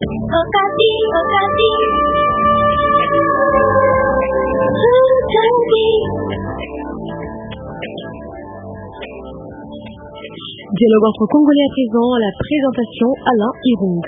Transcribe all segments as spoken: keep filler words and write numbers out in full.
Dialogue entre Congolais à présent, à la présentation Alain Irung.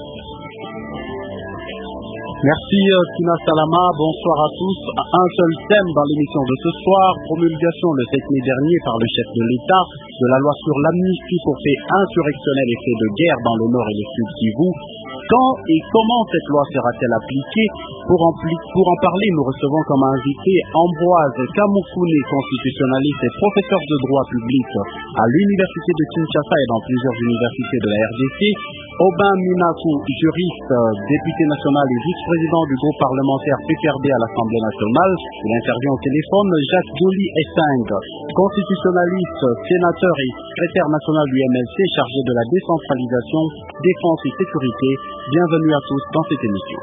Merci Tina Salama, bonsoir à tous. Un seul thème dans l'émission de ce soir, promulgation le sept mai dernier par le chef de l'État de la loi sur l'amnistie pour faits insurrectionnels et faits de guerre dans le nord et le sud Kivu. Quand et comment cette loi sera-t-elle appliquée? Pour en, pour en parler, nous recevons comme invité Ambroise Kamukune, constitutionnaliste et professeur de droit public à l'université de Kinshasa et dans plusieurs universités de la R D C. Aubin Minaku, juriste, député national et vice-président du groupe parlementaire P P R D à l'Assemblée nationale. Il intervient au téléphone. Jacques Joly Essing, constitutionnaliste, sénateur et secrétaire national du M L C chargé de la décentralisation, défense et sécurité. Bienvenue à tous dans cette émission.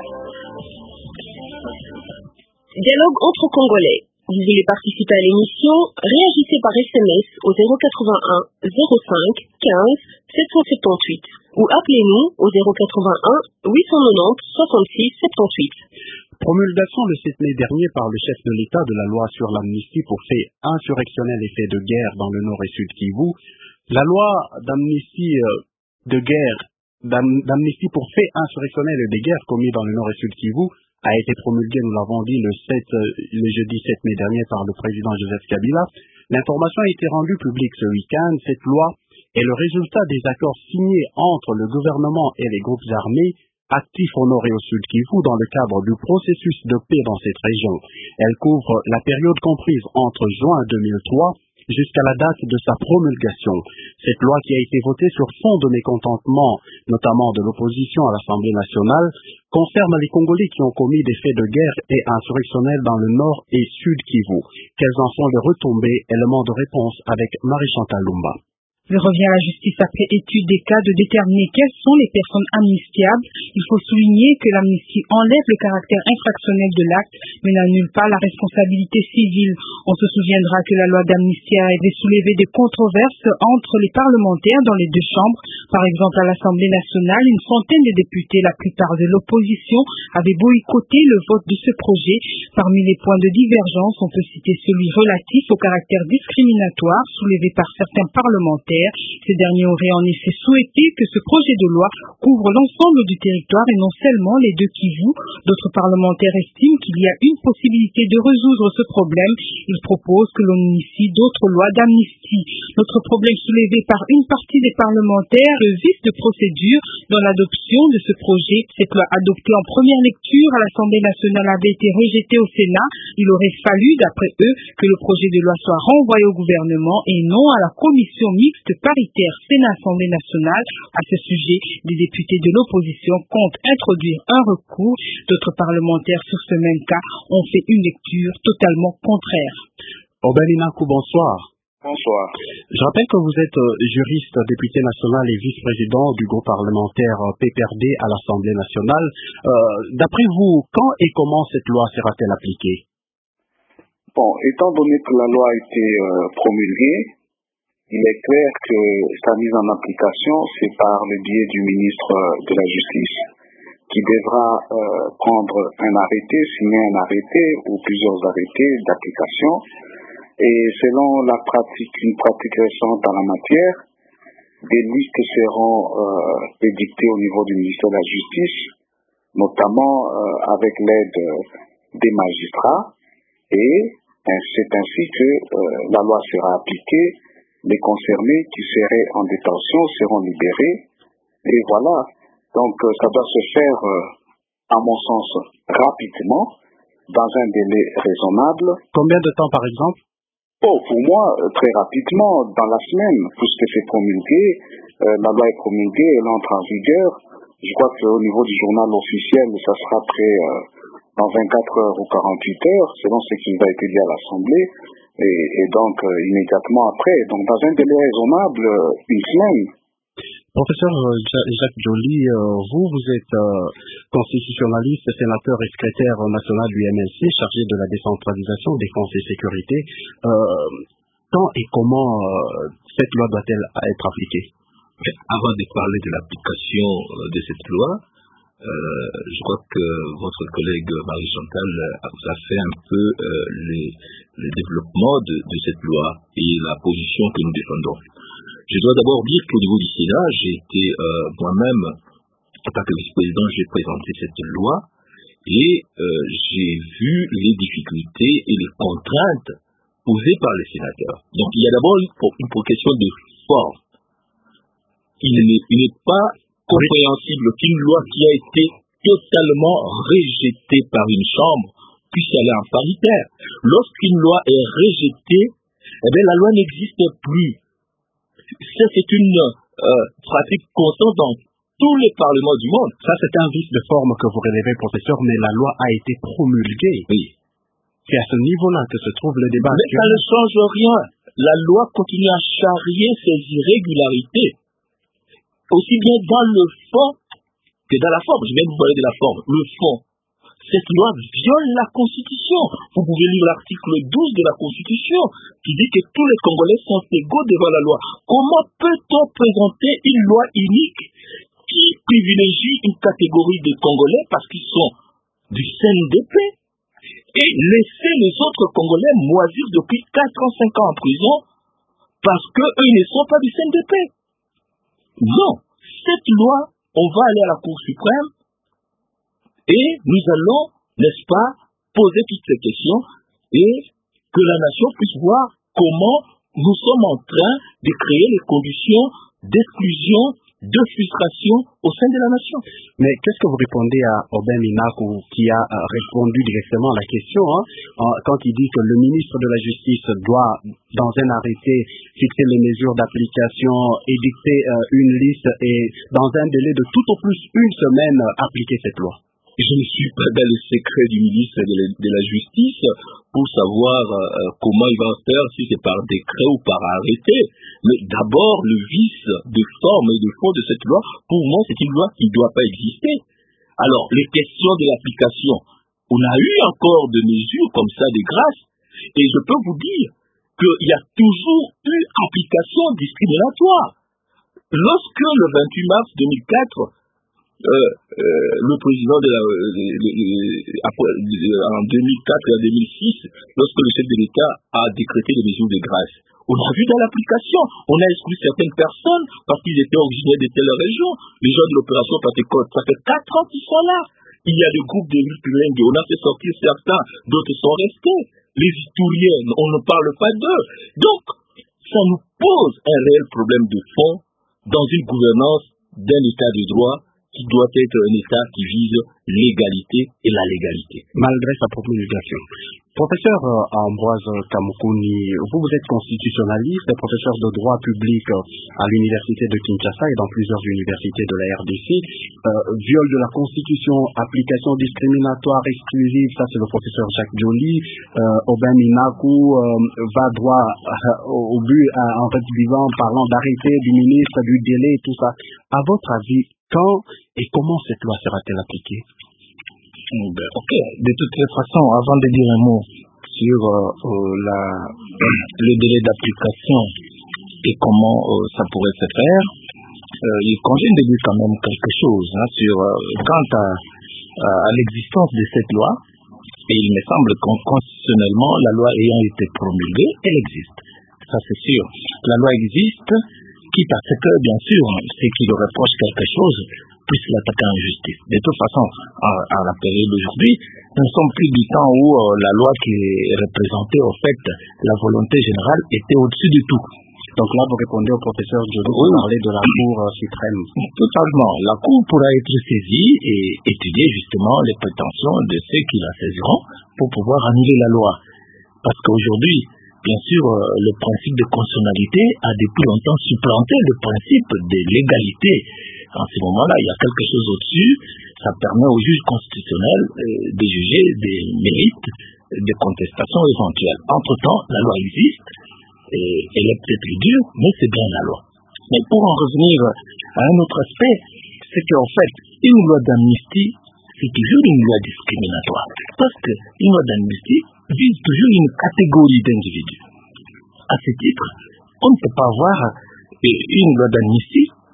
Dialogue entre Congolais. Vous voulez participer à l'émission? Réagissez par S M S au zéro quatre-vingt-un zéro cinq quinze sept cent soixante-dix-huit ou appelez-nous au zéro quatre-vingt-un huit cent quatre-vingt-dix soixante-six soixante-dix-huit. Promulgation le sept mai dernier par le chef de l'État de la loi sur l'amnistie pour faits insurrectionnels et faits de guerre dans le nord et sud Kivu. La loi d'amnistie de guerre, d'amnistie pour faits insurrectionnels et de guerre commis dans le nord et sud Kivu a été promulguée, nous l'avons dit, le, sept, le jeudi sept mai dernier par le président Joseph Kabila. L'information a été rendue publique ce week-end. Cette loi est le résultat des accords signés entre le gouvernement et les groupes armés actifs au nord et au sud Kivu dans le cadre du processus de paix dans cette région. Elle couvre la période comprise entre juin deux mille trois jusqu'à la date de sa promulgation. Cette loi qui a été votée sur fond de mécontentement, notamment de l'opposition à l'Assemblée nationale, concerne les Congolais qui ont commis des faits de guerre et insurrectionnels dans le nord et sud Kivu. Quelles en sont les retombées? Éléments de réponse avec Marie-Chantal Lumba. Il revient à la justice après étude des cas de déterminer quelles sont les personnes amnistiables. Il faut souligner que l'amnistie enlève le caractère infractionnel de l'acte, mais n'annule pas la responsabilité civile. On se souviendra que la loi d'amnistie avait soulevé des controverses entre les parlementaires dans les deux chambres. Par exemple, à l'Assemblée nationale, une centaine de députés, la plupart de l'opposition, avaient boycotté le vote de ce projet. Parmi les points de divergence, on peut citer celui relatif au caractère discriminatoire soulevé par certains parlementaires. Ces derniers auraient en effet souhaité que ce projet de loi couvre l'ensemble du territoire et non seulement les deux Kivu. D'autres parlementaires estiment qu'il y a une possibilité de résoudre ce problème. Ils proposent que l'on initie d'autres lois d'amnistie. Notre problème soulevé par une partie des parlementaires, le vice de procédure dans l'adoption de ce projet. Cette loi adoptée en première lecture à l'Assemblée nationale avait été rejetée au Sénat. Il aurait fallu, d'après eux, que le projet de loi soit renvoyé au gouvernement et non à la commission mixte paritaire Sénat-Assemblée nationale. À ce sujet, des députés de l'opposition comptent introduire un recours. D'autres parlementaires sur ce même cas ont fait une lecture totalement contraire. Aubin Minaku, bonsoir. Bonsoir. Je rappelle que vous êtes juriste, député national et vice-président du groupe parlementaire P P R D à l'Assemblée nationale. Euh, d'après vous, quand et comment cette loi sera-t-elle appliquée? Bon, étant donné que la loi a été euh, promulguée, il est clair que sa mise en application, c'est par le biais du ministre de la Justice, qui devra euh, prendre un arrêté, signer un arrêté ou plusieurs arrêtés d'application. Et selon la pratique, une pratique récente en la matière, des listes seront euh, édictées au niveau du ministère de la Justice, notamment euh, avec l'aide des magistrats. Et c'est ainsi que euh, la loi sera appliquée. Les concernés qui seraient en détention seront libérés. Et voilà. Donc, euh, ça doit se faire, euh, à mon sens, rapidement, dans un délai raisonnable. Combien de temps, par exemple? Oh, pour moi, euh, très rapidement, dans la semaine, puisque c'est promulgué, euh, la loi est promulguée, elle entre en vigueur. Je crois qu'au niveau du journal officiel, ça sera prêt euh, dans vingt-quatre heures ou quarante-huit heures, selon ce qui va être dit à l'Assemblée. Et, et donc, euh, immédiatement après, donc dans un délai raisonnable, euh, une semaine. Professeur Jacques Joly, euh, vous, vous êtes euh, constitutionnaliste, sénateur et secrétaire national du M L C, chargé de la décentralisation, défense et sécurité. Euh, quand et comment euh, cette loi doit-elle être appliquée? Avant de parler de l'application de cette loi, euh, je crois que votre collègue Marie-Chantal vous a fait un peu euh, les, le développement de, de cette loi et la position que nous défendons. Je dois d'abord dire qu'au niveau du Sénat, j'ai été euh, moi-même, en tant que vice-président, j'ai présenté cette loi et euh, j'ai vu les difficultés et les contraintes posées par les sénateurs. Donc il y a d'abord une, une question de forme. Il n'est, il n'est pas compréhensible qu'une loi qui a été totalement rejetée par une chambre puisse aller en paritaire. Lorsqu'une loi est rejetée, eh bien, la loi n'existe plus. Ça, c'est une euh, pratique constante dans tous les parlements du monde. Ça, c'est un vice de forme que vous relevez, professeur, mais la loi a été promulguée. Oui. C'est à ce niveau-là que se trouve le débat. Mais ça ne change rien. La loi continue à charrier ses irrégularités, aussi bien dans le fond que dans la forme. Je viens de vous parler de la forme. Le fond. Cette loi viole la Constitution. Vous pouvez lire l'article douze de la Constitution qui dit que tous les Congolais sont égaux devant la loi. Comment peut-on présenter une loi unique qui privilégie une catégorie de Congolais parce qu'ils sont du C N D P et laisser les autres Congolais moisir depuis quatre ans, cinq ans en prison parce qu'eux ne sont pas du C N D P? Non. Cette loi, on va aller à la Cour suprême et nous allons, n'est-ce pas, poser toutes ces questions et que la nation puisse voir comment nous sommes en train de créer les conditions d'exclusion, de frustration au sein de la nation. Mais qu'est-ce que vous répondez à Aubin Minakou qui a euh, répondu directement à la question hein, quand il dit que le ministre de la Justice doit, dans un arrêté, fixer les mesures d'application, édicter euh, une liste et, dans un délai de tout au plus une semaine, appliquer cette loi? Je ne suis pas dans le secret du ministre de la, de la Justice pour savoir euh, comment il va faire, si c'est par décret ou par arrêté. Mais d'abord, le vice de forme et de fond de cette loi, pour moi, c'est une loi qui ne doit pas exister. Alors, les questions de l'application, on a eu encore de mesures comme ça de grâce, et je peux vous dire qu'il y a toujours eu application discriminatoire. Lorsque le vingt-huit mars deux mille quatre, Euh, euh, le président de la, euh, de, de, après, de, en deux mille quatre et en deux mille six, lorsque le chef de l'État a décrété les mesures de grâce, on a vu dans l'application, on a exclu certaines personnes parce qu'ils étaient originaires de telle région. Les gens de l'opération Pentecôte, ça fait quatre ans qu'ils sont là. Il y a des groupes de multilingues, on a fait sortir certains, d'autres sont restés. Les Itouriens, on ne parle pas d'eux. Donc, ça nous pose un réel problème de fond dans une gouvernance d'un État de droit qui doit être un État qui vise l'égalité et la légalité. Malgré sa promulgation. Professeur euh, Ambroise Kamukuni, vous, vous êtes constitutionnaliste et professeur de droit public à l'université de Kinshasa et dans plusieurs universités de la R D C. Euh, viol de la Constitution, application discriminatoire exclusive, ça c'est le professeur Jacques Joly. Euh, Aubin Minakou euh, va droit euh, au but euh, en récidivant, parlant d'arrêté du ministre, du délai et tout ça. À votre avis, quand et comment cette loi sera-t-elle appliquée? Ok, de toutes les façons, avant de dire un mot sur euh, euh, la, le délai d'application et comment euh, ça pourrait se faire, euh, il convient de dire quand même quelque chose hein, sur euh, quant à, à, à l'existence de cette loi. Et il me semble que constitutionnellement, la loi ayant été promulguée, elle existe. Ça c'est sûr. La loi existe, quitte à ce que, bien sûr, ceux qui le reprochent quelque chose puissent l'attaquer en justice. De toute façon, à, à la période d'aujourd'hui, nous ne sommes plus du temps où euh, la loi qui représentait, au fait, la volonté générale était au-dessus de tout. Donc là, vous répondez au professeur Joly, vous oui. parlez de la Cour euh, suprême. Totalement. La Cour pourra être saisie et étudier justement les prétentions de ceux qui la saisiront pour pouvoir annuler la loi. Parce qu'aujourd'hui, bien sûr, euh, le principe de constitutionnalité a depuis longtemps supplanté le principe de légalité. En ce moment-là, il y a quelque chose au-dessus. Ça permet au juge constitutionnel euh, de juger des mérites, des contestations éventuelles. Entre-temps, la loi existe. Et elle est peut-être plus dure, mais c'est bien la loi. Mais pour en revenir à un autre aspect, c'est qu'en fait, une loi d'amnistie, c'est toujours une loi discriminatoire. Parce qu'une loi d'amnistie vise toujours une catégorie d'individus. À ce titre, on ne peut pas avoir une loi d'amnistie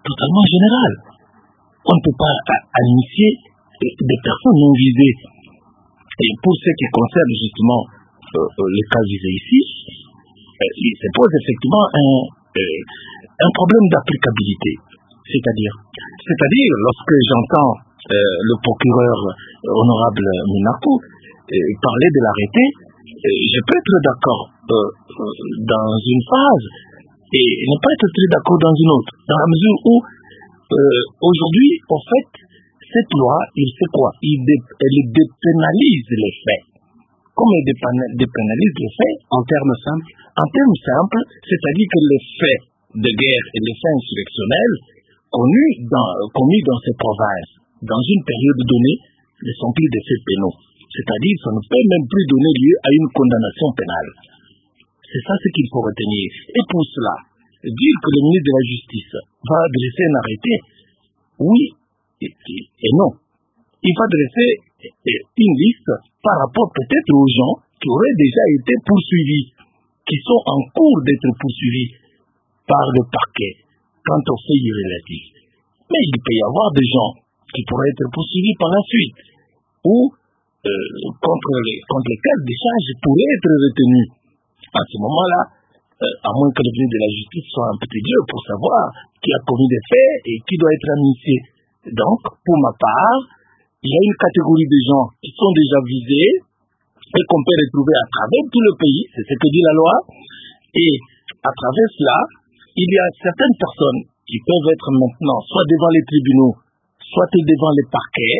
totalement général. On ne peut pas amnistier des personnes non visées. Et pour ce qui concerne justement euh, le cas visé ici, euh, il se pose effectivement un, euh, un problème d'applicabilité. C'est-à-dire, c'est-à-dire lorsque j'entends euh, le procureur euh, honorable Minakou euh, parler de l'arrêté, euh, je peux être d'accord euh, dans une phase et ne pas être très d'accord dans une autre, dans la mesure où euh, aujourd'hui, en fait, cette loi, il fait quoi? Il dé, elle dépénalise les faits. Comme elle dépénalise les faits, en termes simples, en termes simples, c'est-à-dire que les faits de guerre et les faits insurrectionnels connus dans, commis dans ces provinces, dans une période donnée, ne sont plus des faits pénaux. C'est-à-dire que ça ne peut même plus donner lieu à une condamnation pénale. C'est ça ce qu'il faut retenir. Et pour cela, dire que le ministre de la Justice va dresser un arrêté, oui et, et non. Il va dresser une liste par rapport peut-être aux gens qui auraient déjà été poursuivis, qui sont en cours d'être poursuivis par le parquet quant aux faits irrélatifs. Mais il peut y avoir des gens qui pourraient être poursuivis par la suite, ou euh, contre, les, contre lesquels des charges pourraient être retenues. À ce moment-là, euh, à moins que le ministre de la Justice soit un petit dieu pour savoir qui a commis des faits et qui doit être amnistié. Donc, pour ma part, il y a une catégorie de gens qui sont déjà visés et qu'on peut retrouver à travers tout le pays, c'est ce que dit la loi, et à travers cela, il y a certaines personnes qui peuvent être maintenant soit devant les tribunaux, soit devant les parquets,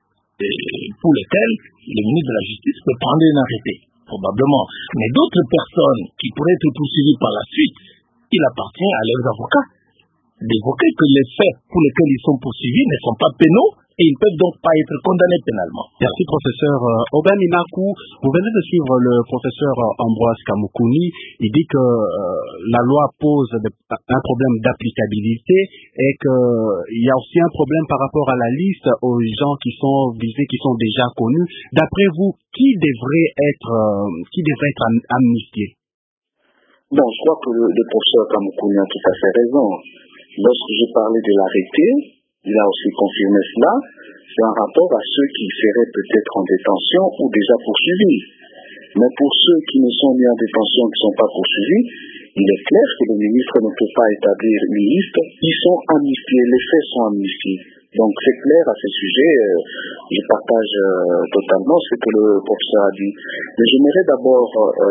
pour lesquels le ministre de la Justice peut prendre un arrêté, probablement. Mais d'autres personnes qui pourraient être poursuivies par la suite, il appartient à leurs avocats d'évoquer que les faits pour lesquels ils sont poursuivis ne sont pas pénaux et ils ne peuvent donc pas être condamnés pénalement. Merci professeur euh, Aubin Minakou. Vous venez de suivre le professeur Ambroise Kamoukouni. Il dit que euh, la loi pose de, un problème d'applicabilité et qu'il y a aussi un problème par rapport à la liste aux gens qui sont visés, qui sont déjà connus. D'après vous, qui devrait être, euh, qui devrait être am amnistié? Bon, je crois que le, le professeur Kamoukouni a tout à fait raison. Lorsque j'ai parlé de l'arrêté, il a aussi confirmé cela, c'est un rapport à ceux qui seraient peut-être en détention ou déjà poursuivis. Mais pour ceux qui ne sont ni en détention, qui ne sont pas poursuivis, il est clair que le ministre ne peut pas établir une liste. Ils sont amnistiés, les faits sont amnistiés. Donc c'est clair à ce sujet, euh, je partage euh, totalement ce que le professeur a dit. Mais j'aimerais d'abord,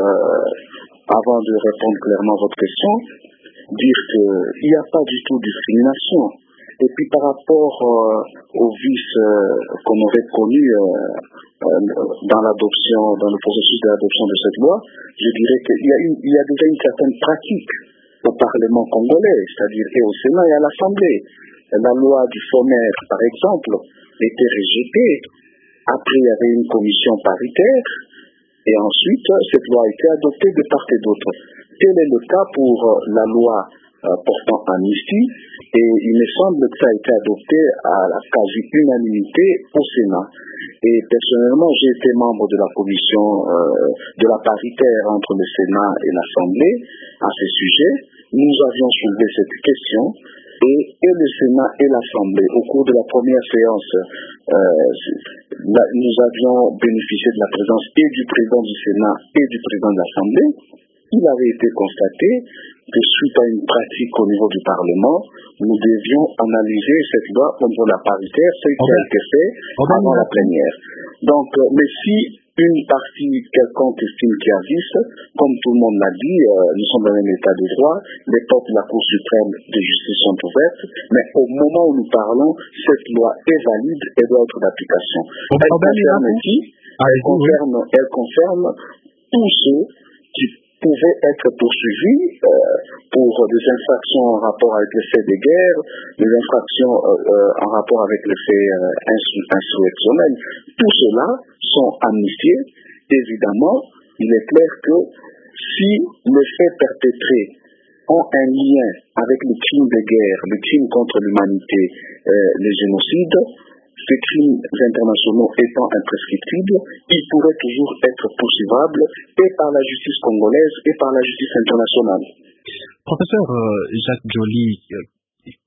euh, avant de répondre clairement à votre question, dire qu'il n'y a pas du tout de discrimination. Et puis par rapport euh, aux vices euh, qu'on aurait connus euh, euh, dans l'adoption, dans le processus de l'adoption de cette loi, je dirais qu'il y a, une, il y a déjà une certaine pratique au Parlement congolais, c'est-à-dire et au Sénat et à l'Assemblée. La loi du sommaire, par exemple, était rejetée. Après, il y avait une commission paritaire et ensuite, cette loi a été adoptée de part et d'autre. Tel est le cas pour la loi euh, portant amnistie, et il me semble que ça a été adopté à la quasi-unanimité au Sénat. Et personnellement, j'ai été membre de la commission euh, de la paritaire entre le Sénat et l'Assemblée à ce sujet. Nous avions soulevé cette question, et, et le Sénat et l'Assemblée, au cours de la première séance, euh, nous avions bénéficié de la présence et du président du Sénat et du président de l'Assemblée. Il avait été constaté que suite à une pratique au niveau du Parlement, nous devions analyser cette loi au niveau de la paritaire, ce qui a été fait avant la plénière. Donc, euh, mais si une partie quelconque estime qu'il y a vice, comme tout le monde l'a dit, euh, nous sommes dans un état de droit, les portes de la Cour suprême de justice sont ouvertes, mais au moment où nous parlons, cette loi est valide et doit être d'application. Elle concerne qui? Elle concerne, elle concerne tous ceux qui pouvaient être poursuivis euh, pour des infractions en rapport avec les faits de guerre, des infractions euh, euh, en rapport avec les faits euh, insurrectionnels. Tout cela sont amnistiés. Évidemment, il est clair que si les faits perpétrés ont un lien avec le crime de guerre, le crime contre l'humanité, euh, les génocides, ces crimes internationaux étant imprescriptibles, ils pourraient toujours être poursuivables et par la justice congolaise et par la justice internationale. Professeur euh, Jacques Joly, euh,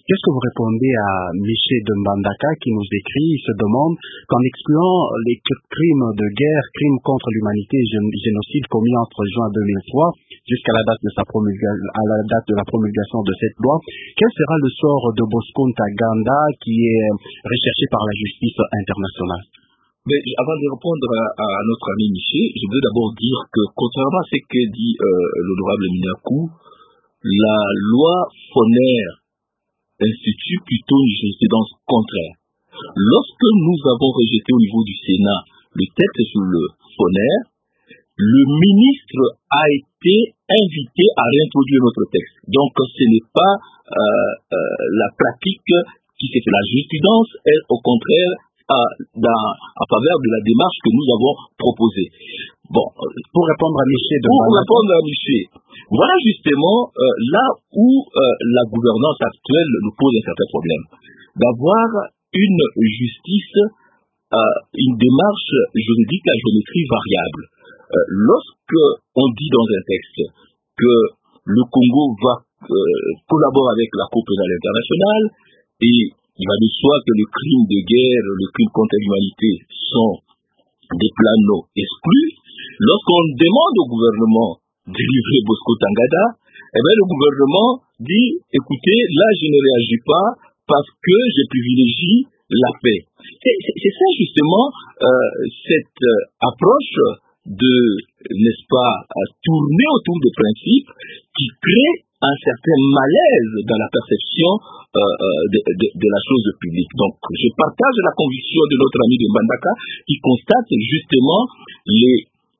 Qu'est-ce que vous répondez à Michel de Mbandaka qui nous écrit, il se demande qu'en excluant les crimes de guerre, crimes contre l'humanité et génocide commis entre juin deux mille trois jusqu'à la date de sa promulgation, à la date de la promulgation de cette loi, quel sera le sort de Bosco Ntaganda qui est recherché par la justice internationale? Mais avant de répondre à, à notre ami Michel, je veux d'abord dire que contrairement à ce que dit euh, l'honorable Minakou, la loi Foner institue plutôt une jurisprudence contraire. Lorsque nous avons rejeté au niveau du Sénat le texte sur le Foner, le ministre a été invité à réintroduire notre texte. Donc ce n'est pas euh, euh, la pratique qui s'est fait. La jurisprudence est au contraire à, dans, en faveur de la démarche que nous avons proposée. Bon, pour répondre à Michel, pour répondre à Michel, voilà justement euh, là où euh, la gouvernance actuelle nous pose un certain problème. D'avoir une justice, euh, une démarche juridique à géométrie variable. Euh, lorsque on dit dans un texte que le Congo va euh, collaborer avec la Cour pénale internationale et il va de soi que les crimes de guerre, les crimes contre l'humanité sont des planos exclus, lorsqu'on demande au gouvernement de livrer Bosco Ntaganda, eh bien le gouvernement dit, écoutez, là je ne réagis pas parce que je privilégie la paix. C'est, c'est, c'est ça justement euh, cette euh, approche de, n'est-ce pas, tourner autour des principes qui crée un certain malaise dans la perception euh, de, de, de la chose publique. Donc, je partage la conviction de notre ami de Mbandaka qui constate justement les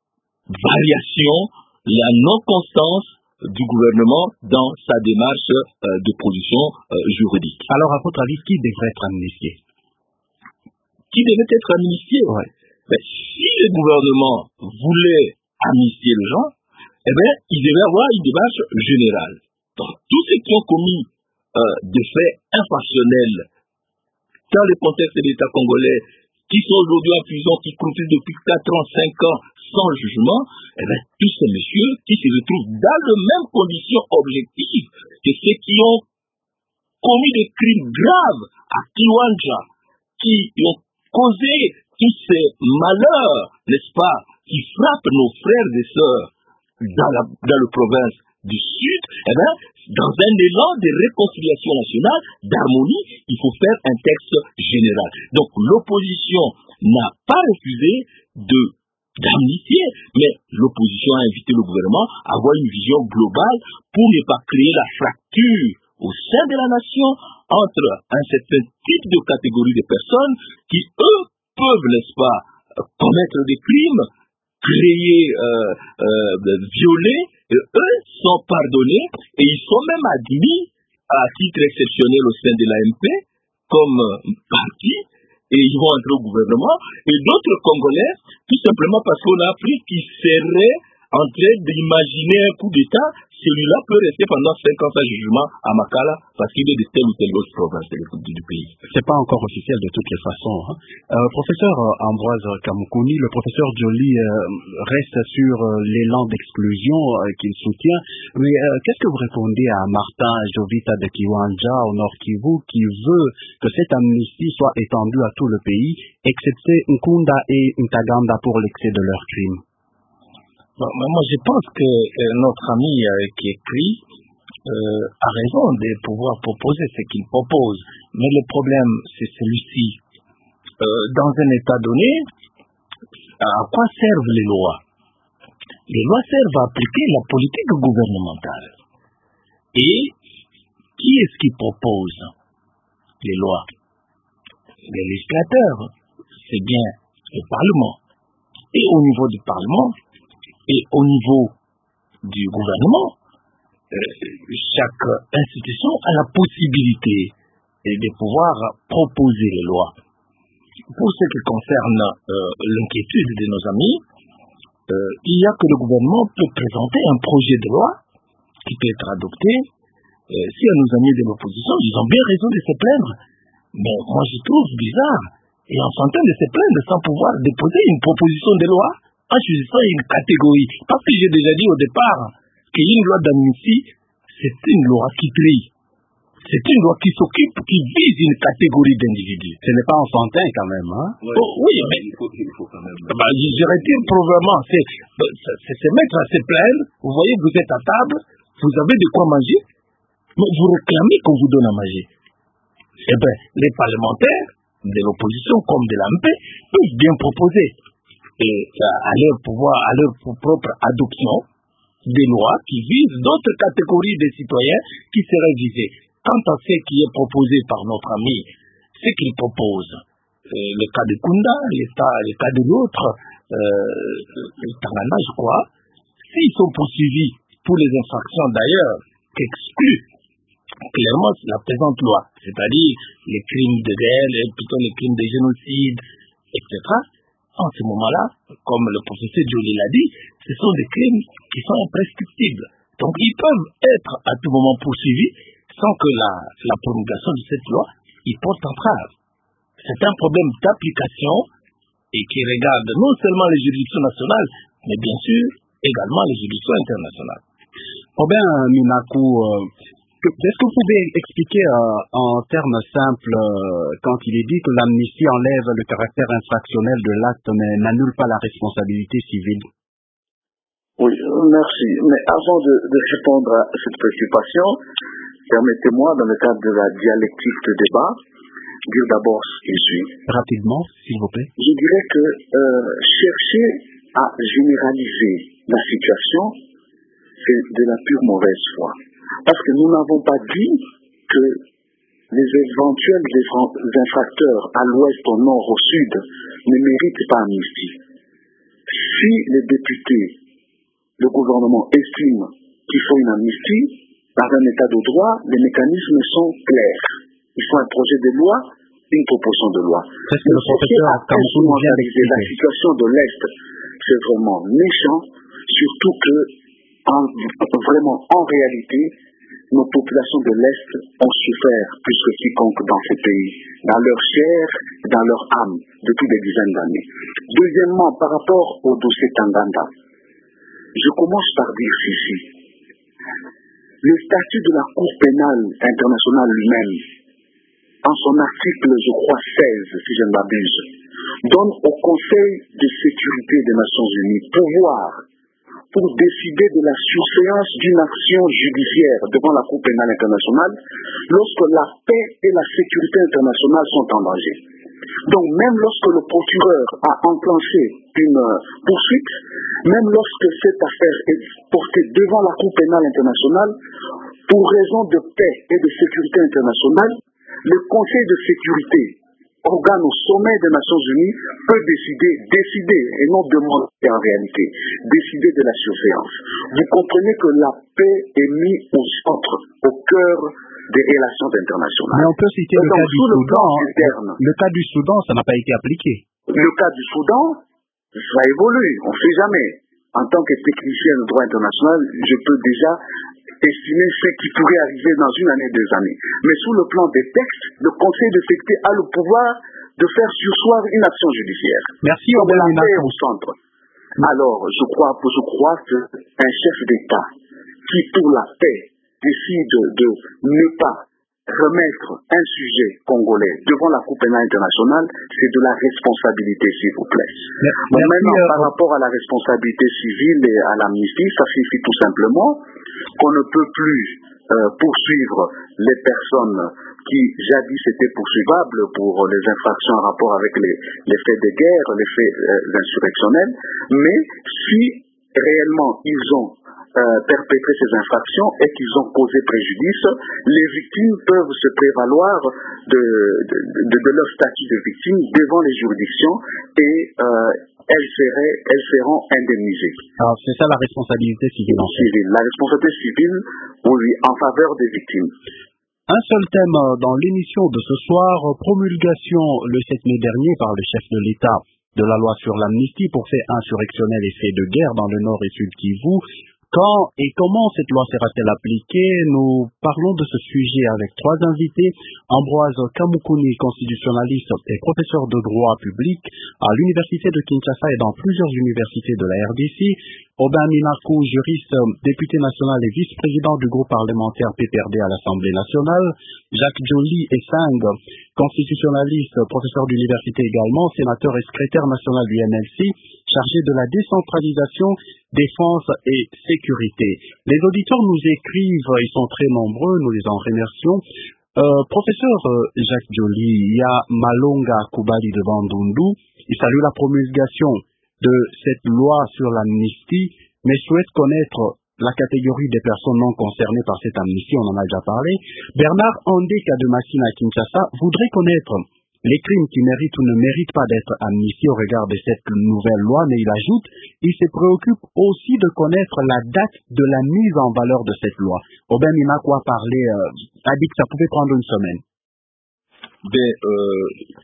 variations, la non-constance du gouvernement dans sa démarche euh, de production euh, juridique. Alors, à votre avis, qui devrait être amnistié? Qui devrait être amnistié? Ouais. Ben, si le gouvernement voulait amnistier les gens, eh bien, il devait avoir une démarche générale. Donc, tous ceux qui ont commis euh, des faits infractionnels dans le contexte de l'État congolais, qui sont aujourd'hui en prison, qui croupissent depuis quatre ans, cinq ans, sans jugement, eh bien, tous ces messieurs qui se retrouvent dans les mêmes conditions objectives que ceux qui ont commis des crimes graves à Kiwanja, qui ont causé tous ces malheurs, n'est-ce pas, qui frappent nos frères et sœurs dans la, dans la province du Sud, eh bien, dans un élan de réconciliation nationale, d'harmonie, il faut faire un texte général. Donc, l'opposition n'a pas refusé de d'amnistier, mais l'opposition a invité le gouvernement à avoir une vision globale pour ne pas créer la fracture au sein de la nation entre un certain type de catégorie de personnes qui, eux, peuvent, n'est-ce pas, commettre des crimes, créer, euh, euh, violer, et eux sont pardonnés et ils sont même admis à titre exceptionnel au sein de l'A M P comme parti et ils vont entrer au gouvernement, et d'autres Congolais, tout simplement parce qu'on a appris qu'ils seraient en train d'imaginer un coup d'État, celui-là peut rester pendant cinq ans sans jugement à Makala parce qu'il est de telle ou telle autre province du pays. C'est pas encore officiel de toutes les façons. Hein. Euh, professeur Ambroise Kamoukouni, le professeur Joly euh, reste sur euh, l'élan d'exclusion euh, qu'il soutient, mais euh, qu'est-ce que vous répondez à Martin Jovita de Kiwanja au Nord Kivu qui veut que cette amnistie soit étendue à tout le pays, excepté Nkunda et Ntaganda pour l'excès de leurs crimes? Moi, je pense que euh, notre ami euh, qui écrit euh, a raison de pouvoir proposer ce qu'il propose. Mais le problème, c'est celui-ci. Euh, dans un État donné, à quoi servent les lois? Les lois servent à appliquer la politique gouvernementale. Et qui est-ce qui propose les lois? Les législateurs, c'est bien le Parlement. Et au niveau du Parlement, et au niveau du gouvernement, euh, chaque institution a la possibilité de pouvoir proposer les lois. Pour ce qui concerne euh, l'inquiétude de nos amis, euh, il y a que le gouvernement peut présenter un projet de loi qui peut être adopté. Euh, si à nos amis de l'opposition, ils ont bien raison de se plaindre. Mais moi je trouve bizarre, et on s'entend de se plaindre sans pouvoir déposer une proposition de loi en choisissant une catégorie. Parce que j'ai déjà dit au départ qu'une loi d'amnistie, c'est une loi qui trie. C'est une loi qui s'occupe, qui vise une catégorie d'individus. Ce n'est pas enfantin quand même, hein? Ouais, oh, oui, mais il faut, il faut quand même. Bah, je retire probablement. C'est, c'est se mettre à se plaindre. Vous voyez, vous êtes à table, vous avez de quoi manger, mais vous réclamez qu'on vous donne à manger. Eh bien, les parlementaires de l'opposition comme de l'A M P peuvent bien proposer et à leur pouvoir, à leur propre adoption, des lois qui visent d'autres catégories de citoyens qui seraient visées. Quant à ce qui est proposé par notre ami, ce qu'il propose, euh, le cas de Kunda, le cas, le cas de l'autre, euh, le Tangana, je crois, s'ils sont poursuivis pour les infractions d'ailleurs qu'exclut clairement la présente loi, c'est-à-dire les crimes de guerre, plutôt les crimes de génocide, et cetera, en ce moment-là, comme le professeur Joly l'a dit, ce sont des crimes qui sont imprescriptibles. Donc ils peuvent être à tout moment poursuivis sans que la, la promulgation de cette loi y porte entrave. C'est un problème d'application et qui regarde non seulement les juridictions nationales, mais bien sûr également les juridictions internationales. Robin Minakou, euh, est-ce que vous pouvez expliquer euh, en termes simples euh, quand il est dit que l'amnistie enlève le caractère infractionnel de l'acte mais n'annule pas la responsabilité civile? Oui, merci. Mais avant de, de répondre à cette préoccupation, permettez-moi, dans le cadre de la dialectique de débat, dire d'abord ce qui suit. Rapidement, s'il vous plaît. Je dirais que euh, chercher à généraliser la situation, c'est de la pure mauvaise foi. Parce que nous n'avons pas dit que les éventuels infracteurs à l'ouest, au nord, au sud ne méritent pas amnistie. Si les députés, le gouvernement estime qu'il faut une amnistie, dans un état de droit, les mécanismes sont clairs. Il faut un projet de loi, une proposition de loi. Est-ce que le professeur instrumentaliser la situation de l'Est, c'est vraiment méchant, surtout que en, vraiment en réalité, nos populations de l'Est ont souffert plus que quiconque dans ces pays, dans leur chair, dans leur âme, depuis des dizaines d'années. Deuxièmement, par rapport au dossier Tanganda, je commence par dire ceci. Le statut de la Cour pénale internationale lui-même, en son article, je crois, seize, si je ne m'abuse, donne au Conseil de sécurité des Nations Unies pouvoir pour décider de la surséance d'une action judiciaire devant la Cour pénale internationale lorsque la paix et la sécurité internationale sont en danger. Donc même lorsque le procureur a enclenché une poursuite, même lorsque cette affaire est portée devant la Cour pénale internationale, pour raison de paix et de sécurité internationale, le Conseil de sécurité, organe au sommet des Nations Unies, peut décider, décider, et non demander en réalité, décider de la surséance. Vous comprenez que la paix est mise au centre, au cœur des relations internationales. Mais on peut citer le cas du Soudan. Interne, le cas du Soudan, ça n'a pas été appliqué. Le cas du Soudan, ça évolue, on ne sait jamais. En tant que technicien de droit international, je peux déjà estimer ce qui pourrait arriver dans une année, deux années. Mais sous le plan des textes, le Conseil de sécurité a le pouvoir de faire surseoir une action judiciaire. Merci, Donc, la paix Minakou. au centre. Alors, je crois, je crois qu'un chef d'État qui, pour la paix, décide de ne pas remettre un sujet congolais devant la Cour pénale internationale, c'est de la responsabilité, s'il vous plaît. Bon, maintenant, euh, par rapport à la responsabilité civile et à l'amnistie, ça signifie tout simplement qu'on ne peut plus euh, poursuivre les personnes qui jadis étaient poursuivables pour les infractions en rapport avec les, les faits de guerre, les faits euh, insurrectionnels, mais si réellement ils ont euh, perpétré ces infractions et qu'ils ont causé préjudice, les victimes peuvent se prévaloir de, de, de, de leur statut de victime devant les juridictions et euh, elles, seraient, elles seront indemnisées. Alors, c'est ça la responsabilité civile. civile. La responsabilité civile, oui, en faveur des victimes. Un seul thème dans l'émission de ce soir, promulgation le sept mai dernier par le chef de l'État de la loi sur l'amnistie pour faits insurrectionnels et faits de guerre dans le nord et sud Kivu. Quand et comment cette loi sera-t-elle appliquée? Nous parlons de ce sujet avec trois invités. Ambroise Kamukuni, constitutionnaliste et professeur de droit public à l'Université de Kinshasa et dans plusieurs universités de la R D C. Aubin Minakou, juriste, député national et vice-président du groupe parlementaire P P R D à l'Assemblée nationale. Jacques Joly Essang, constitutionnaliste, professeur d'université également, sénateur et secrétaire national du N L C, chargé de la décentralisation, défense et sécurité. Les auditeurs nous écrivent, ils sont très nombreux, nous les en remercions. Euh, professeur euh, Jacques Joly, il y a Malonga Kubali de Bandundu, il salue la promulgation de cette loi sur l'amnistie, mais souhaite connaître la catégorie des personnes non concernées par cette amnistie, on en a déjà parlé. Bernard Andeka de Massina à Kinshasa voudrait connaître les crimes qui méritent ou ne méritent pas d'être amnistiés au regard de cette nouvelle loi, mais il ajoute, il se préoccupe aussi de connaître la date de la mise en valeur de cette loi. Aubin Minakou a parlé, euh, a dit que ça pouvait prendre une semaine. Ben, euh,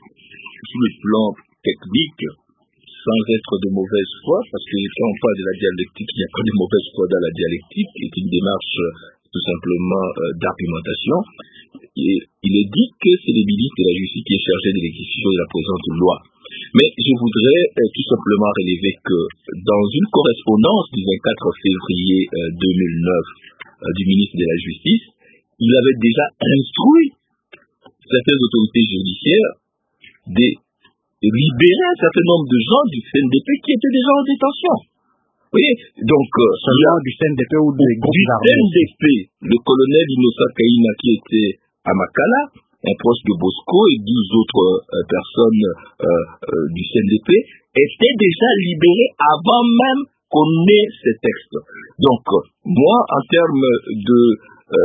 sur le plan technique, sans être de mauvaise foi, parce que quand on parle de la dialectique, il n'y a pas de mauvaise foi dans la dialectique, c'est une démarche euh, tout simplement euh, d'argumentation. Et il est dit que c'est le ministre de la Justice qui est chargé de l'exécution de la présente loi. Mais je voudrais euh, tout simplement relever que dans une correspondance du vingt-quatre février euh, deux mille neuf euh, du ministre de la Justice, il avait déjà instruit certaines autorités judiciaires de libérer un certain nombre de gens du C N D P qui étaient déjà en détention. Vous voyez, donc, euh, seulement du C N D P ou des groupes armés? Du C N D P, le colonel Innocent Kaina qui était à Makala, un proche de Bosco et douze autres euh, personnes euh, euh, du C N D P étaient déjà libérés avant même qu'on ait ces textes. Donc, euh, moi, en termes de euh,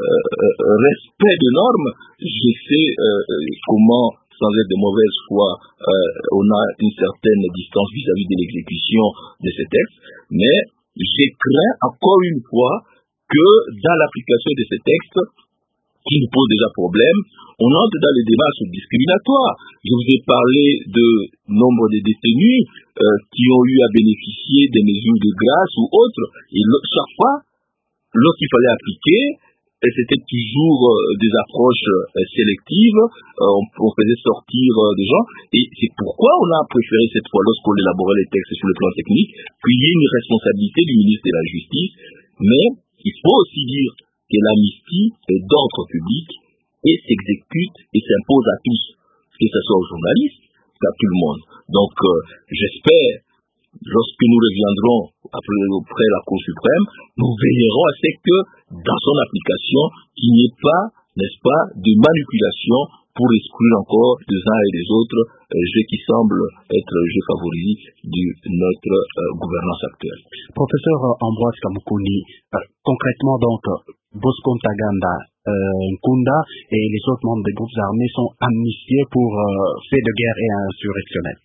euh, respect de normes, je sais euh, comment, sans être de mauvaise foi, euh, on a une certaine distance vis-à-vis de l'exécution de ces textes, mais j'ai craint encore une fois que dans l'application de ces textes, qui nous pose déjà problème, on entre dans les démarches discriminatoires. Je vous ai parlé de nombre de détenus euh, qui ont eu à bénéficier des mesures de grâce ou autres, et chaque fois, lorsqu'il fallait appliquer, et c'était toujours euh, des approches euh, sélectives, euh, on, on faisait sortir euh, des gens, et c'est pourquoi on a préféré cette fois, lorsqu'on élaborait les textes sur le plan technique, qu'il y ait une responsabilité du ministre de la Justice, mais il faut aussi dire que l'amnistie est d'ordre public et s'exécute et s'impose à tous, que ce soit aux journalistes, à tout le monde. Donc euh, j'espère, lorsque nous reviendrons après, auprès de la Cour suprême, nous veillerons à ce que dans son application, qu'il n'y ait pas, n'est-ce pas, de manipulation pour exclure encore les uns et les autres euh, jeux qui semblent être jeux favoris de notre euh, gouvernance actuelle. Professeur Ambroise Kamukuni, euh, concrètement donc, Bosco Ntaganda, euh, Nkunda et les autres membres des groupes armés sont amnistiés pour euh, faits de guerre et insurrectionnels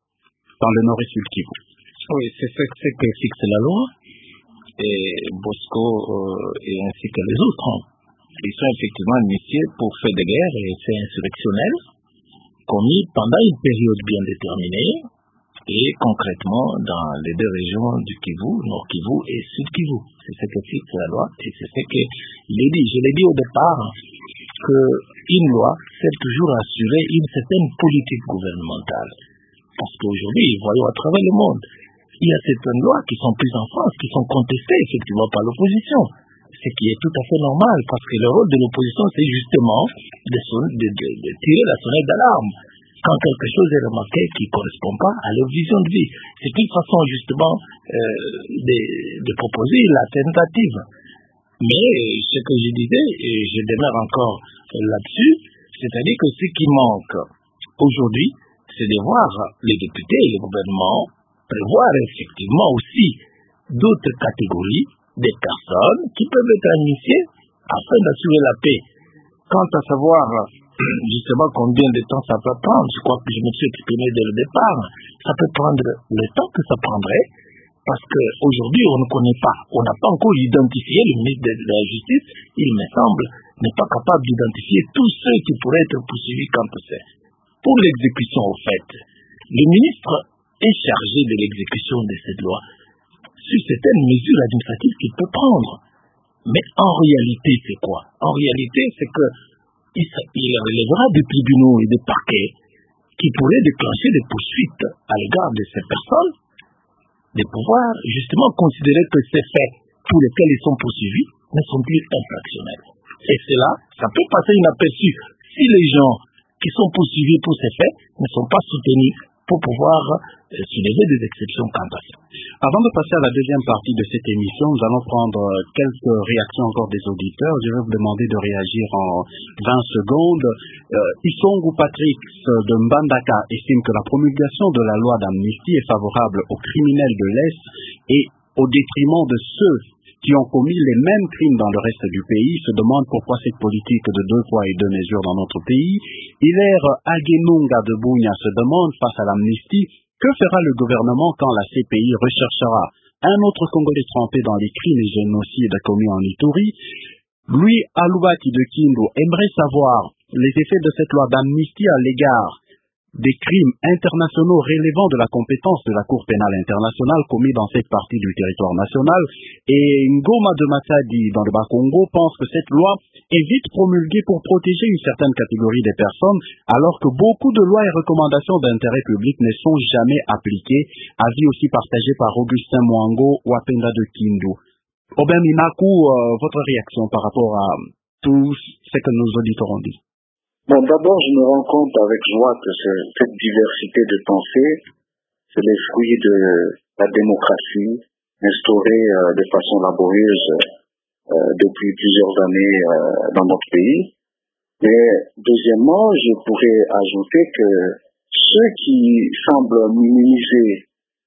dans le nord et sud Kivu. Oui, c'est ce que fixe la loi, et Bosco euh, et ainsi que les autres, ils sont effectivement amnistiés pour faits de guerre et faits insurrectionnels commis pendant une période bien déterminée et concrètement dans les deux régions du Kivu, Nord Kivu et Sud Kivu. C'est ce que fixe la loi et c'est ce qu'il est dit. Je l'ai dit au départ qu'une loi sert toujours à assurer une certaine politique gouvernementale. Parce qu'aujourd'hui, voyons à travers le monde, il y a certaines lois qui sont prises en France, qui sont contestées effectivement par l'opposition. Ce qui est tout à fait normal, parce que le rôle de l'opposition, c'est justement de, son, de, de, de tirer la sonnette d'alarme quand quelque chose est remarqué qui ne correspond pas à leur vision de vie. C'est une façon justement euh, de, de proposer l'alternative. Mais ce que je disais, et je demeure encore là-dessus, c'est-à-dire que ce qui manque aujourd'hui, c'est de voir les députés et le gouvernement prévoir effectivement aussi d'autres catégories des personnes qui peuvent être amnistiées afin d'assurer la paix. Quant à savoir justement combien de temps ça peut prendre, je crois que je me suis exprimé dès le départ, ça peut prendre le temps que ça prendrait, parce qu'aujourd'hui on ne connaît pas, on n'a pas encore identifié, le ministre de la Justice, il me semble, n'est pas capable d'identifier tous ceux qui pourraient être poursuivis quand c'est. Pour l'exécution, au fait, le ministre est chargé de l'exécution de cette loi. sur certaines mesures administratives qu'il peut prendre. Mais en réalité, c'est quoi? En réalité, c'est que il, il relèvera des tribunaux et des parquets qui pourraient déclencher des poursuites à l'égard de ces personnes, de pouvoir justement considérer que ces faits pour lesquels ils sont poursuivis ne sont plus infractionnels. Et cela, ça peut passer inaperçu si les gens qui sont poursuivis pour ces faits ne sont pas soutenus pour pouvoir euh, soulever des exceptions quant à ça. Avant de passer à la deuxième partie de cette émission, nous allons prendre quelques réactions encore des auditeurs. Je vais vous demander de réagir en vingt secondes. Euh, Isongu Patrick de Mbandaka estime que la promulgation de la loi d'amnistie est favorable aux criminels de l'Est et au détriment de ceux qui ont commis les mêmes crimes dans le reste du pays, se demande pourquoi cette politique de deux poids et deux mesures dans notre pays. Hilaire Agenunga de Bounia se demande, face à l'amnistie, que fera le gouvernement quand la C P I recherchera un autre Congolais trempé dans les crimes et génocides commis en Ituri. Louis Aloubaki de Kindu aimerait savoir les effets de cette loi d'amnistie à l'égard des crimes internationaux relevant de la compétence de la Cour pénale internationale commis dans cette partie du territoire national. Et Ngoma de Matadi, dans le Bas-Congo, pense que cette loi est vite promulguée pour protéger une certaine catégorie des personnes, alors que beaucoup de lois et recommandations d'intérêt public ne sont jamais appliquées. Avis aussi partagé par Augustin Mwango, Wapenda de Kindu. Aubin Minaku, euh, votre réaction par rapport à tout ce que nos auditeurs ont dit? Bon, d'abord, je me rends compte avec joie que cette diversité de pensée, c'est le fruit de la démocratie instaurée euh, de façon laborieuse euh, depuis plusieurs années euh, dans notre pays. Mais deuxièmement, je pourrais ajouter que ceux qui semblent minimiser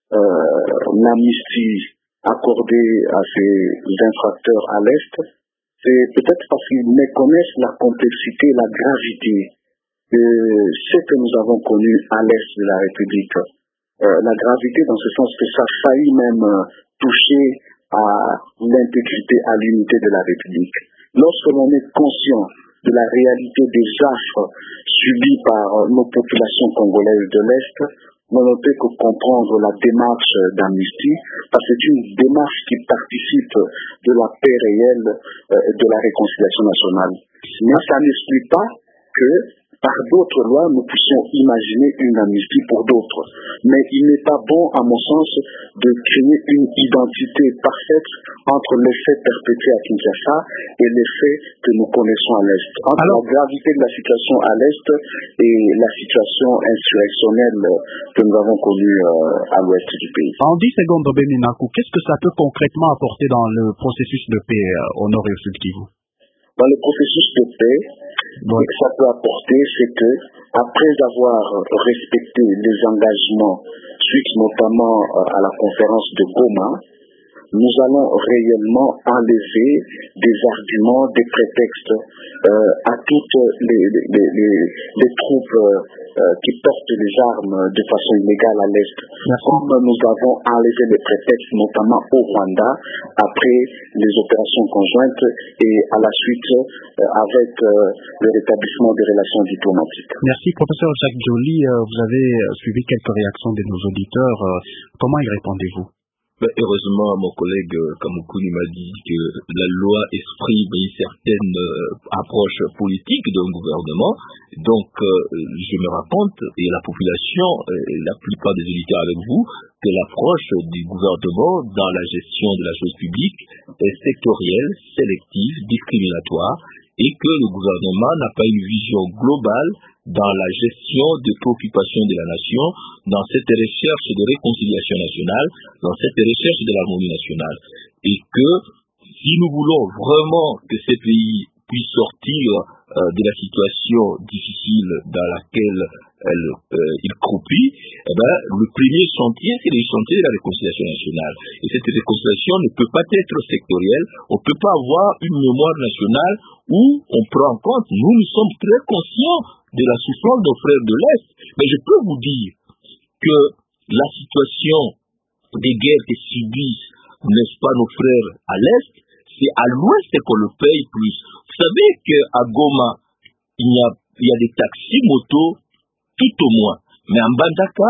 euh, l'amnistie accordée à ces infracteurs à l'Est, c'est peut-être parce qu'ils méconnaissent la complexité, la gravité de ce que nous avons connu à l'Est de la République. Euh, la gravité dans ce sens que ça faillit même euh, toucher à l'intégrité, à l'unité de la République. Lorsque l'on est conscient de la réalité des affres subis par nos populations congolaises de l'Est, on ne peut que comprendre la démarche d'amnistie, parce que c'est une démarche qui participe de la paix réelle, euh, de la réconciliation nationale. Mais ça n'exclut pas que par d'autres lois, nous puissions imaginer une amnistie pour d'autres. Mais il n'est pas bon, à mon sens, de créer une identité parfaite entre les faits perpétrés à Kinshasa et les faits que nous connaissons à l'Est. Entre Alors, la gravité de la situation à l'Est et la situation insurrectionnelle que nous avons connue euh, à l'Ouest du pays. En dix secondes, Beminaku, qu'est-ce que ça peut concrètement apporter dans le processus de paix euh, au nord et au sud Kivu? Dans le processus de paix, ce que ça peut apporter, c'est que, après avoir respecté les engagements suite notamment à la conférence de Goma, nous allons réellement enlever des arguments, des prétextes euh, à toutes les, les, les, les troupes euh, qui portent les armes de façon illégale à l'Est. Comme nous avons enlevé les prétextes, notamment au Rwanda, après les opérations conjointes et à la suite euh, avec euh, le rétablissement des relations diplomatiques. Merci, professeur Jacques Joly. Euh, vous avez suivi quelques réactions de nos auditeurs. Euh, comment y répondez-vous? Heureusement, mon collègue Kamukuni m'a dit que la loi exprime une certaine euh, approche politique d'un gouvernement. Donc, euh, je me raconte, et la population, et la plupart des auditeurs avec vous, que l'approche du gouvernement dans la gestion de la chose publique est sectorielle, sélective, discriminatoire, et que le gouvernement n'a pas une vision globale dans la gestion des préoccupations de la nation, dans cette recherche de réconciliation nationale, dans cette recherche de l'harmonie nationale. Et que si nous voulons vraiment que ces pays puissent sortir euh, de la situation difficile dans laquelle elle, euh, il croupit, eh ben, le premier chantier, c'est le chantier de la réconciliation nationale. Et cette réconciliation ne peut pas être sectorielle, on ne peut pas avoir une mémoire nationale où on prend en compte, nous, nous sommes très conscients de la souffrance de nos frères de l'Est. Mais je peux vous dire que la situation des guerres que subissent, n'est-ce pas, nos frères à l'Est, c'est à l'Ouest qu'on le paye plus. Vous savez qu'à Goma, il y a, il y a des taxis motos tout au moins. Mais en Bandaka,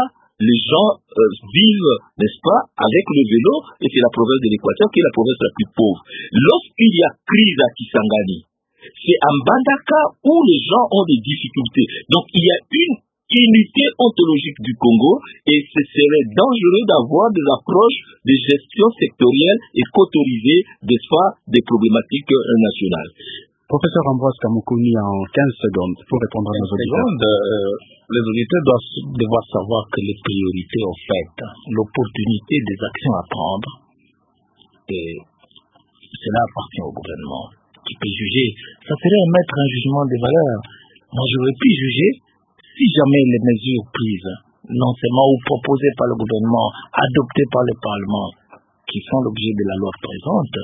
les gens euh, vivent, n'est-ce pas, avec le vélo, et c'est la province de l'Équateur qui est la province la plus pauvre. Lorsqu'il y a crise à Kisangani, c'est à Mbandaka où les gens ont des difficultés. Donc il y a une unité ontologique du Congo, et ce serait dangereux d'avoir des approches de gestion sectorielle et qu'autorisée, n'est-ce pas, des problématiques euh, nationales. Professeur Ambroise Kamoukouni, en quinze secondes, pour répondre à nos auditeurs. Euh, les auditeurs doivent devoir savoir que les priorités, en fait, l'opportunité des actions à prendre, et cela appartient au gouvernement qui peut juger. Ça serait émettre un jugement des valeurs. Moi, j'aurais pu juger si jamais les mesures prises, non seulement ou proposées par le gouvernement, adoptées par le Parlement, qui font l'objet de la loi présente,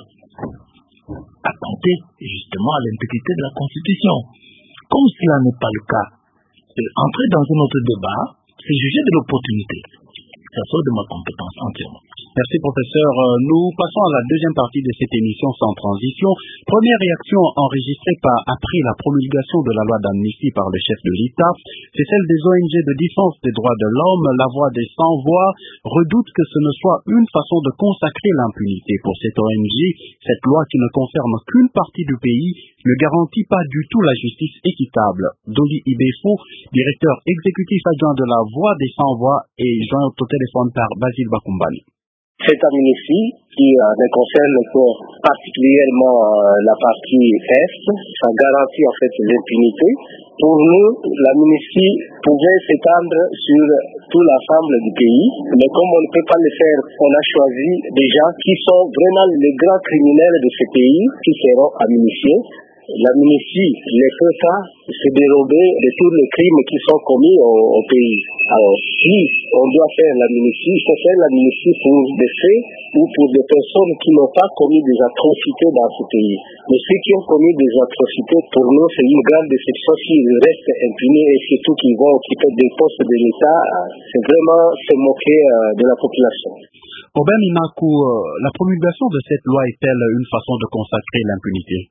attenter justement à l'intégrité de la Constitution. Comme cela n'est pas le cas, entrer dans un autre débat, c'est juger de l'opportunité. Ça sort de ma compétence entièrement. Merci professeur. Nous passons à la deuxième partie de cette émission sans transition. Première réaction enregistrée par, après la promulgation de la loi d'amnistie par le chef de l'État, c'est celle des O N G de défense des droits de l'homme. La voix des sans-voix redoute que ce ne soit une façon de consacrer l'impunité. Pour cette O N G, cette loi qui ne concerne qu'une partie du pays ne garantit pas du tout la justice équitable. Doli Ibefo, directeur exécutif adjoint de la voix des sans-voix, est joint au téléphone par Basile Bakumbani. Cette amnistie qui euh, ne concerne que particulièrement euh, la partie Est, ça garantit en fait l'impunité. Pour nous, l'amnistie pouvait s'étendre sur tout l'ensemble du pays, mais comme on ne peut pas le faire, on a choisi des gens qui sont vraiment les grands criminels de ce pays qui seront amnistiés. L'amnistie ne peut pas se dérober de tous les crimes qui sont commis au, au pays. Alors, si on doit faire l'amnistie, il faut faire l'amnistie pour des faits ou pour des personnes qui n'ont pas commis des atrocités dans ce pays. Mais ceux qui ont commis des atrocités, pour nous, c'est une grande déception s'ils restent impunis et surtout qu'ils vont occuper des postes de l'État. C'est vraiment se moquer euh, de la population. Aubin Minakou, la promulgation de cette loi est-elle une façon de consacrer l'impunité?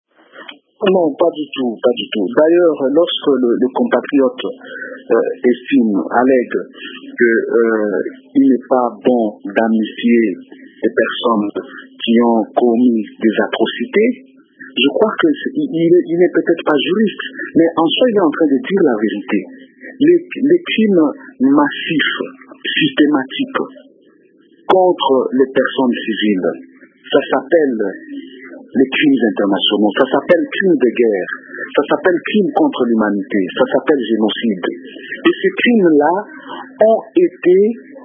Non, pas du tout, pas du tout. D'ailleurs, lorsque le, le compatriote euh, estime, allègue qu'il euh, n'est pas bon d'amnistier les personnes qui ont commis des atrocités, je crois qu'il il n'est peut-être pas juriste, mais en soi, il est en train de dire la vérité. Les, les crimes massifs, systématiques, contre les personnes civiles, ça s'appelle les crimes internationaux, ça s'appelle crimes de guerre, ça s'appelle crimes contre l'humanité, ça s'appelle génocide. Et ces crimes-là ont été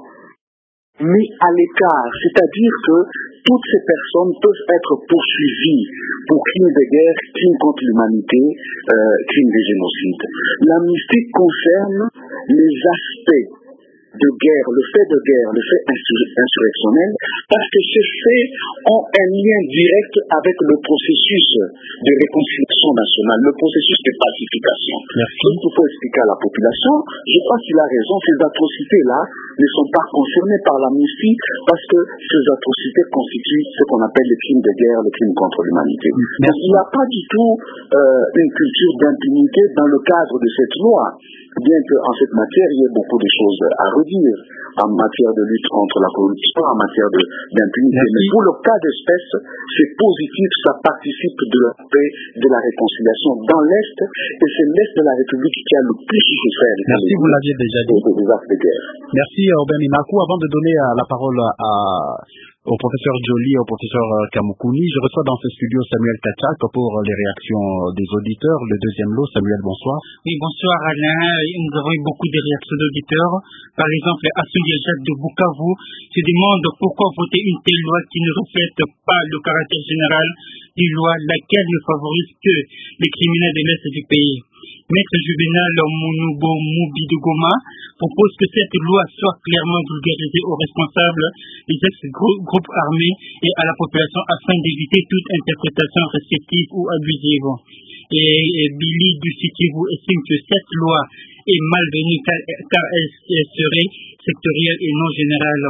mis à l'écart, c'est-à-dire que toutes ces personnes peuvent être poursuivies pour crimes de guerre, crimes contre l'humanité, euh, crimes de génocide. L'amnistie concerne les aspects de guerre, le fait de guerre, le fait insur- insurrectionnel, parce que ces faits ont un lien direct avec le processus de réconciliation nationale, le processus de pacification. Merci. Donc, il faut expliquer à la population, je crois qu'il a raison, ces atrocités-là ne sont pas concernées par l'amnistie, parce que ces atrocités constituent ce qu'on appelle les crimes de guerre, les crimes contre l'humanité. Donc, il n'y a pas du tout euh, une culture d'impunité dans le cadre de cette loi, bien qu'en cette matière, il y ait beaucoup de choses à redire en matière de lutte contre la corruption, en matière de, d'impunité. Merci. Mais pour le cas d'espèce, c'est positif, ça participe de la paix, de la réconciliation dans l'Est, et c'est l'Est de la République qui a le plus souffert. Merci, vous l'aviez déjà dit. Des, des actes de guerre. Merci Aubin Minakou. Avant de donner la parole à, au professeur Joly et au professeur Kamoukouni, je reçois dans ce studio Samuel Kachak pour les réactions des auditeurs. Le deuxième lot, Samuel, bonsoir. Oui, bonsoir Alain. Nous avons eu beaucoup de réactions d'auditeurs. Par exemple, Assouli Jacques de Bukavu se demande pourquoi voter une telle loi qui ne reflète pas le caractère général d'une loi, laquelle ne favorise que les criminels de l'Est du pays. Maître Juvenal Mounoubo Moubi de Goma propose que cette loi soit clairement vulgarisée aux responsables des ex-groupes armés et à la population afin d'éviter toute interprétation restrictive ou abusive. Et, et Billy Dusikivu estime que cette loi est malvenue car, car elle serait sectorielle et non générale.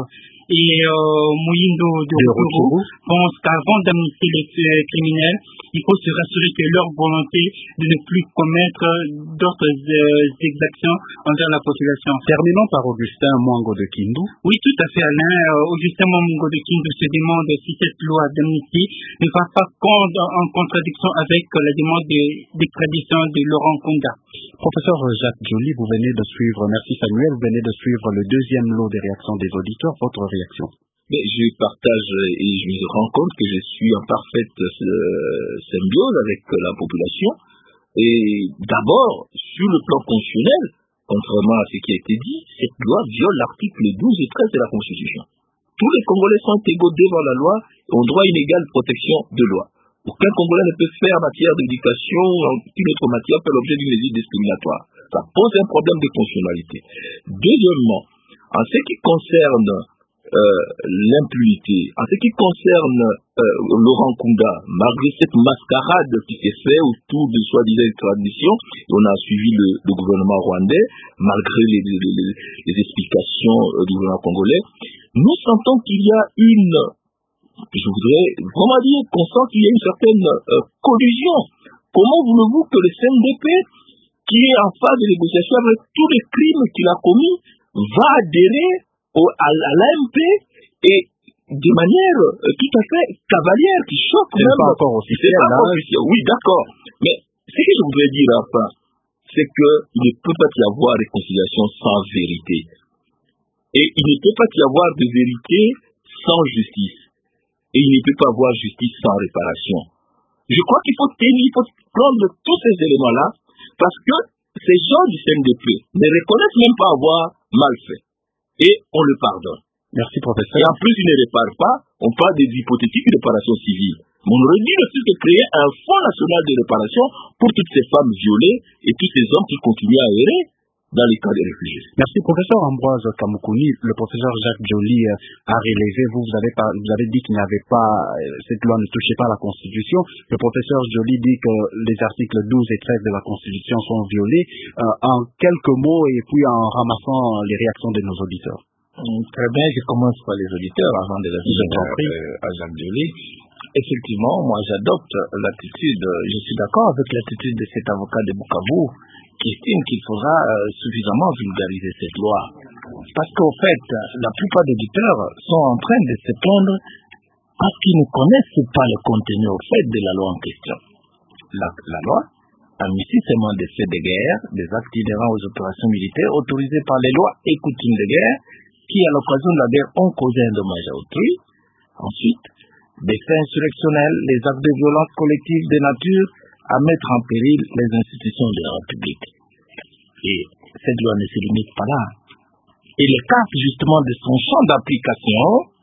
et euh, Mouyindo de Rukuru pensent qu'avant d'amnistier les euh, criminels, il faut se rassurer que leur volonté de ne plus commettre d'autres euh, exactions envers la population. Terminons par Augustin Mwango de Kindu. Oui, tout à fait, Alain. Euh, Augustin Mwango de Kindu se demande si cette loi d'amnistie ne va pas contre, en contradiction avec euh, la demande d'extradition de, de Laurent Nkunda. Professeur Jacques Joly, vous venez de suivre, merci Samuel, vous venez de suivre le deuxième lot des réactions des auditeurs. Votre réaction? Mais je partage et je me rends compte que je suis en parfaite euh, symbiose avec la population. Et d'abord, sur le plan constitutionnel, contrairement à ce qui a été dit, cette loi viole l'article douze et treize de la Constitution. Tous les Congolais sont égaux devant la loi et ont droit à une égale protection de loi. Aucun Congolais ne peut faire matière d'éducation ou en toute autre matière faire l'objet d'une mesure discriminatoire. Ça pose un problème de constitutionnalité. Deuxièmement, en ce qui concerne euh, l'impunité, en ce qui concerne euh, Laurent Nkunda, malgré cette mascarade qui s'est faite autour de soi-disant extradition, on a suivi le, le gouvernement rwandais, malgré les, les, les, les explications euh, du gouvernement congolais, nous sentons qu'il y a une, je voudrais vraiment dire qu'on sent qu'il y a une certaine euh, collusion. Comment voulez-vous que le C N D P, qui est en phase de négociation avec tous les crimes qu'il a commis, va adhérer au, à, à l'A M P et de manière euh, tout à fait cavalière, qui choque c'est même. Pas encore officiel, c'est pas hein. officiel. Oui, d'accord. Mais ce que je voudrais dire enfin, c'est qu'il ne peut pas y avoir réconciliation sans vérité. Et il ne peut pas y avoir de vérité sans justice. Et il ne peut pas avoir justice sans réparation. Je crois qu'il faut tenir, il faut prendre tous ces éléments-là, parce que ces gens du C N D P ne reconnaissent même pas avoir mal fait. Et on le pardonne. Merci, professeur. Et en plus, ils ne réparent pas, on parle des hypothétiques réparations civiles. Mais on aurait dû aussi de créer un fonds national de réparation pour toutes ces femmes violées et tous ces hommes qui continuent à errer dans les cas des réfugiés. Merci, professeur Ambroise Kamukuni. Le professeur Jacques Joly a relevé, vous, vous avez, pas, vous avez dit qu'il n'y avait pas, cette loi ne touchait pas la Constitution. Le professeur Joly dit que les articles douze et treize de la Constitution sont violés. Euh, en quelques mots et puis en ramassant les réactions de nos auditeurs. Très bien, je commence par les auditeurs avant de répondre à Jacques Joly. Effectivement, moi j'adopte l'attitude, je suis d'accord avec l'attitude de cet avocat de Bukavu qui estime qu'il faudra euh, suffisamment vulgariser cette loi. Parce qu'au fait, la plupart des auditeurs sont en train de se plaindre parce qu'ils ne connaissent pas le contenu au fait de la loi en question. La, la loi amnistie seulement des faits de guerre, des actes inhérents aux opérations militaires autorisés par les lois et coutumes de guerre qui, à l'occasion de la guerre, ont causé un dommage à autrui. Ensuite, des faits insurrectionnels, les actes de violence collective de nature à mettre en péril les institutions de la République. Et cette loi ne se limite pas là. Elle écarte justement de son champ d'application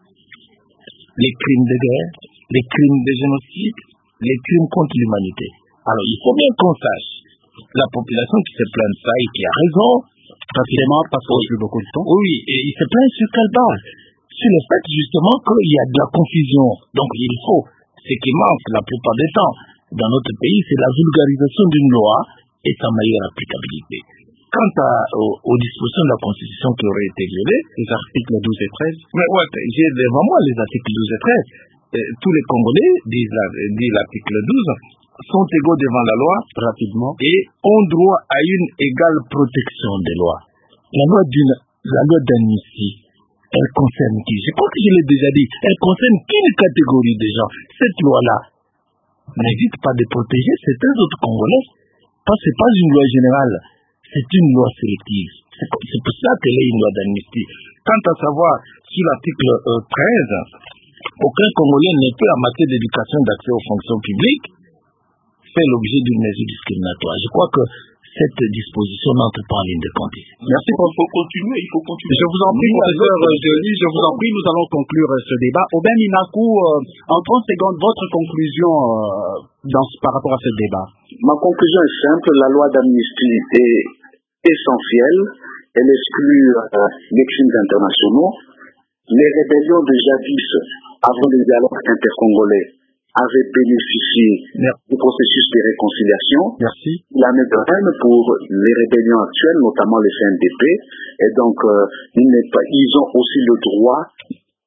les crimes de guerre, les crimes de génocide, les crimes contre l'humanité. Alors, il faut bien qu'on sache, la population qui se plaint de ça et qui a raison, pratiquement parce qu'on suit beaucoup de temps. Oui, et il se plaint sur quelle base? Sur le fait justement qu'il y a de la confusion. Donc il faut, ce qui manque la plupart des temps dans notre pays, c'est la vulgarisation d'une loi et sa meilleure applicabilité. Quant à, aux, aux dispositions de la Constitution qui auraient été violées, les articles douze et treize, mais ouais, j'ai devant moi les articles douze et treize. Euh, tous les Congolais, disent, la, dit l'article douze, sont égaux devant la loi rapidement et ont droit à une égale protection des lois. La loi d'une, la loi d'amnistie, elle concerne qui? Je crois que je l'ai déjà dit. Elle concerne quelle catégorie de gens? Cette loi-là n'évite pas de protéger certains autres Congolais. Parce que ce n'est pas une loi générale. C'est une loi sélective. C'est pour ça qu'elle est une loi d'amnistie. Quant à savoir, sur l'article euh, treize, aucun Congolais ne peut, en matière d'éducation d'accès aux fonctions publiques, faire l'objet d'une mesure discriminatoire. Je crois que cette disposition n'entre pas en ligne de compte ici. Merci. Il faut continuer, il faut continuer. Je vous en prie, professeur Joly, je vous en prie, nous allons conclure ce débat. Aubin Minakou, euh, en trente secondes, votre conclusion euh, dans, par rapport à ce débat. Ma conclusion est simple, la loi d'amnistie est essentielle, elle exclut euh, les crimes internationaux. Les rébellions de jadis, avant le dialogue intercongolais, avaient bénéficié Merci. du processus de réconciliation. Merci. Il en est de même pour les rébellions actuelles, notamment les C N D P. Et donc, euh, il n'est pas, ils ont aussi le droit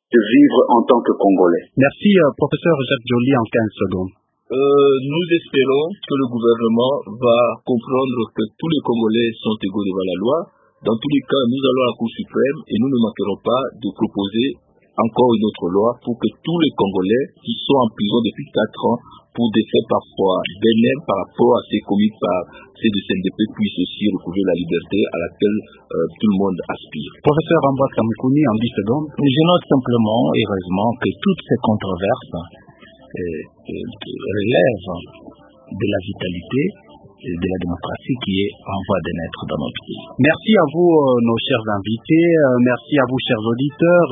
de vivre en tant que Congolais. Merci, euh, professeur Jacques Joly, en quinze secondes. Euh, nous espérons que le gouvernement va comprendre que tous les Congolais sont égaux devant la loi. Dans tous les cas, nous allons à la Cour suprême et nous ne manquerons pas de proposer encore une autre loi pour que tous les Congolais qui sont en prison depuis quatre ans pour des faits parfois bénins par rapport à ces commis par ces de C N D P puissent aussi recouvrir la liberté à laquelle euh, tout le monde aspire. Professeur Ambroise Kamoukouni, en dix secondes. Je note simplement, heureusement, que toutes ces controverses euh, euh, relèvent de la vitalité de la démocratie qui est en voie de naître dans notre pays. Merci à vous, euh, nos chers invités. Euh, merci à vous, chers auditeurs.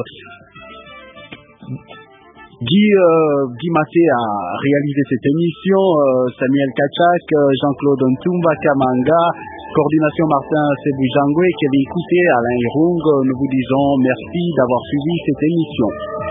Guy, euh, Guy Maté a réalisé cette émission, euh, Samuel Kachak, euh, Jean-Claude Ntumba Kamanga, coordination Martin Sebujangwe, Kevin Kouté, Alain Irung. Nous vous disons merci d'avoir suivi cette émission.